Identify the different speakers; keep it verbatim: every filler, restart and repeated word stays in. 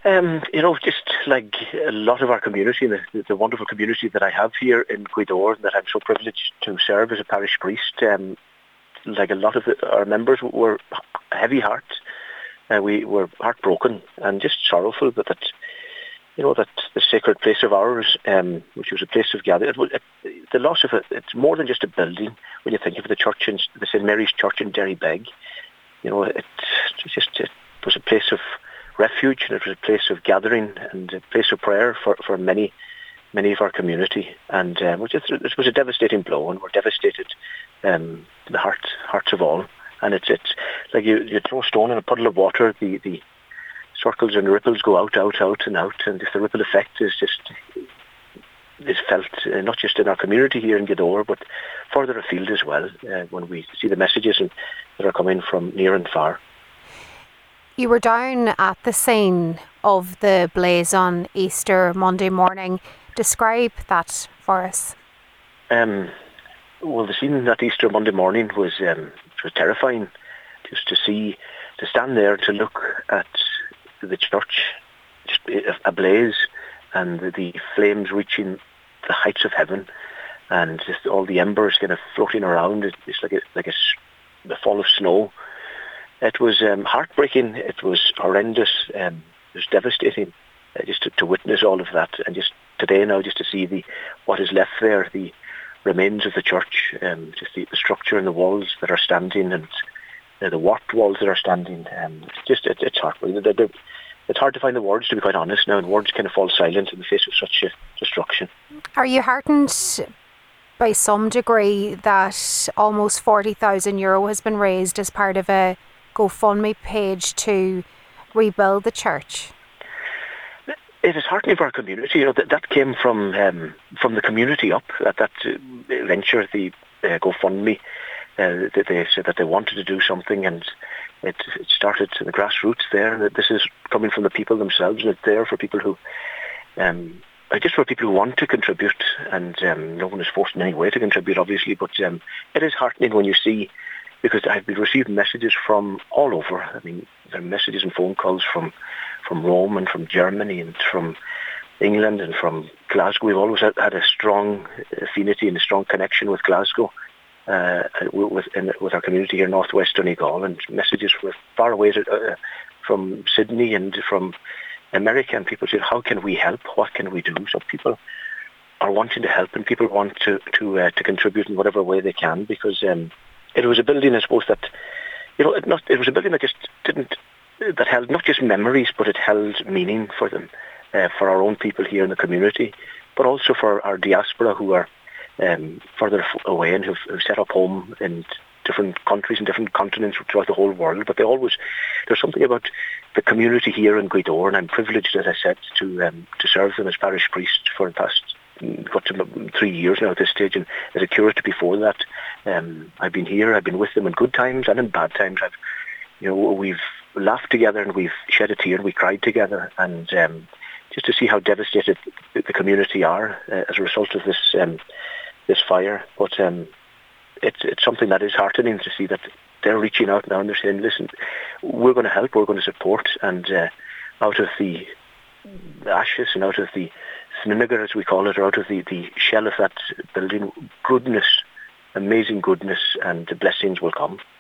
Speaker 1: Um, you know, just like a lot of our community, the, the wonderful community that I have here in Gweedore, that I'm so privileged to serve as a parish priest, um, like a lot of the, our members were heavy hearts. Uh, we were heartbroken and just sorrowful, but that, you know, that the sacred place of ours, um, which was a place of gathering, it, it, the loss of it, it's more than just a building. When you think of the church, in, the Saint Mary's Church in Derrybeg, you know, it just it was a place of refuge, and it was a place of gathering and a place of prayer for, for many, many of our community. And um, it, just, it was a devastating blow, and we're devastated, um, the heart, hearts of all. And it's it's like you, you throw a stone in a puddle of water, the, the circles and ripples go out, out, out and out, and just the ripple effect is just is felt uh, not just in our community here in Gweedore, but further afield as well, uh, when we see the messages and, that are coming from near and far.
Speaker 2: You were down at the scene of the blaze on Easter Monday morning. Describe that for us. Um,
Speaker 1: well, the scene that Easter Monday morning was um, was terrifying. Just to see, to stand there, to look at the church just ablaze, and the flames reaching the heights of heaven, and just all the embers kind of floating around. It's like a, like a, a fall of snow. It was um, heartbreaking. It was horrendous. Um, it was devastating uh, just to, to witness all of that, and just today now, just to see the what is left there, the remains of the church, um, just the, the structure and the walls that are standing, and uh, the warped walls that are standing. Um, it's just it, it's heartbreaking. They're, they're, it's hard to find the words, to be quite honest now, and words kind of fall silent in the face of such a destruction.
Speaker 2: Are you heartened by some degree that almost forty thousand euro has been raised as part of a GoFundMe page to rebuild the church?
Speaker 1: It is heartening for our community. You know, that, that came from um, from the community up, that, that uh, venture, the uh, GoFundMe, uh, that they said that they wanted to do something, and it, it started in the grassroots there. That this is coming from the people themselves, and it's there for people who, um, just for people who want to contribute, and um, no one is forced in any way to contribute, obviously, but um, it is heartening when you see, because I've been receiving messages from all over. I mean, there are messages and phone calls from, from Rome and from Germany and from England and from Glasgow. We've always had, had a strong affinity and a strong connection with Glasgow, uh, with, in, with our community here in northwest Donegal, and messages from far away uh, from Sydney and from America, and people said, how can we help? What can we do? So people are wanting to help, and people want to to, uh, to contribute in whatever way they can, because um, it was a building, I suppose, that, you know, it, not, it was a building that just didn't, that held not just memories, but it held meaning for them, uh, for our own people here in the community, but also for our diaspora who are um, further away and who've, who've set up home in different countries and different continents throughout the whole world. But they always, there's something about the community here in Gweedore, and I'm privileged, as I said, to um, to serve them as parish priest for the past got to three years now at this stage, and as a curate before that. Um, I've been here, I've been with them in good times and in bad times. I've, you know, we've laughed together and we've shed a tear and we cried together, and um, just to see how devastated the community are uh, as a result of this um, this fire. But um, it's it's something that is heartening to see that they're reaching out now and they're saying, listen, we're going to help, we're going to support, and uh, out of the ashes and out of the vinegar, as we call it, or out of the, the shell of that building, goodness, amazing goodness and blessings will come.